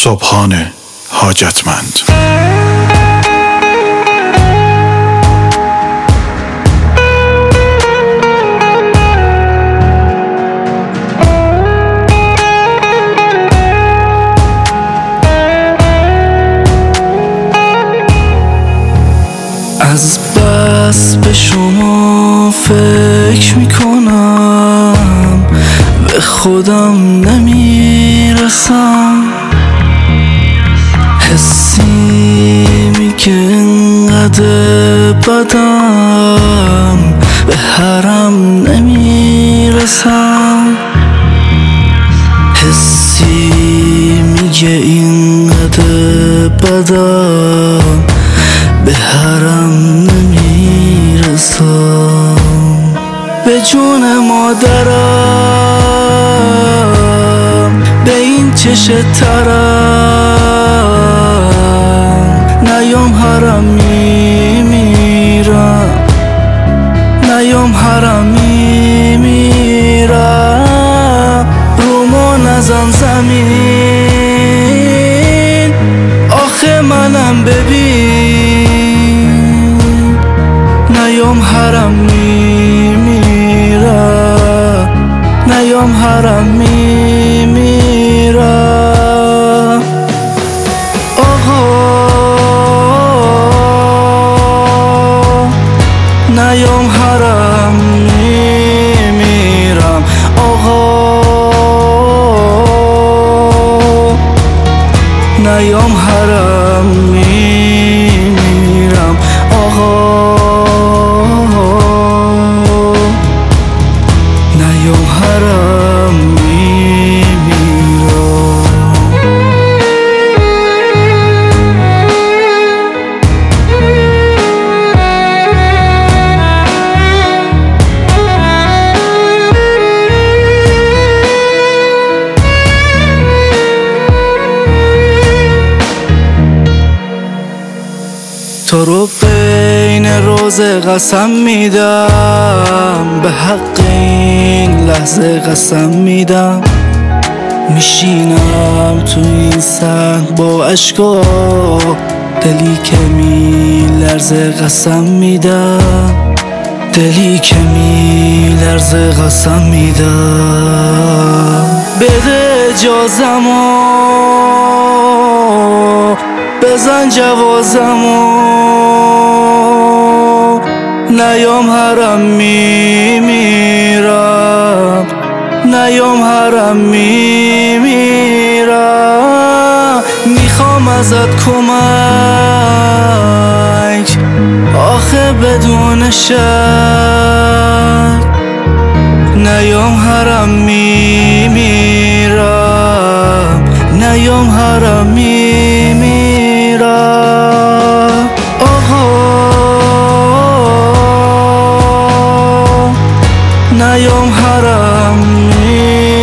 صبحان حاجتمند. از بس به شما فکر میکنم به خودم نمیرسم، حسی میگه انقدر بدم به حرم نمیرسم، حسی میگه اینقدر بدم به حرم نمیرسم. به جون مادرم به این چشه ترم، نیام حرم میمیرم، نیام حرم میمیرم. رومو نزن زمین آخه منم ببین، نیام حرم میمیرم، نیام حرم میمیرم. آقا نیام حرم میمیرم، آقا نیام حرم میمیرم، آقا نیام حرم میمیرم. تو رو بین روزه قسم میدم، به حق این لحظه قسم میدم. میشینم تو این سنگ با اشکا، دلی که میلرزه قسم میدم، دلی که میلرزه قسم میدم. بده اجازمو بزن جوازمو، نیام حرم میمیرم، نیام حرم میمیرم. میخوام ازت کمک آخه بدون شک، نیام حرم میمیرم، نیام حرم میمیرم. آقا نیام حرم میمیرم.